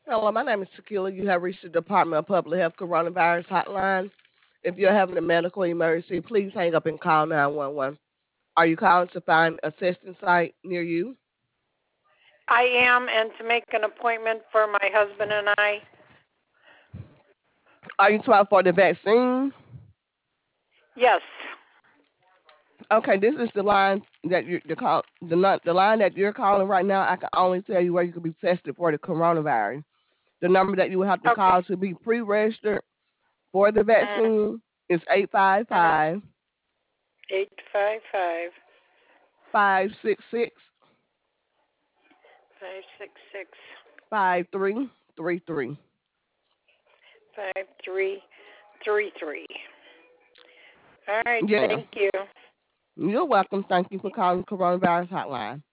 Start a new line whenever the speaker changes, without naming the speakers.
Hello, my name is Tequila. You have reached the Department of Public Health Coronavirus Hotline. If you're having a medical emergency, please hang up and call 911. Are you calling to find a testing site near you?
I am, and to make an appointment for my husband and I.
Are you trying for the vaccine?
Yes.
Okay, this is the line that the line that you're calling right now. I can only tell you where you can be tested for the coronavirus. The number that you will have to
Okay.
call to be pre-registered for the
Mhm.
vaccine is eight five
Mhm.
five
855
566
566
5333.
5333. All right.
Yeah.
Thank you.
You're welcome. Thank you for calling Coronavirus Hotline.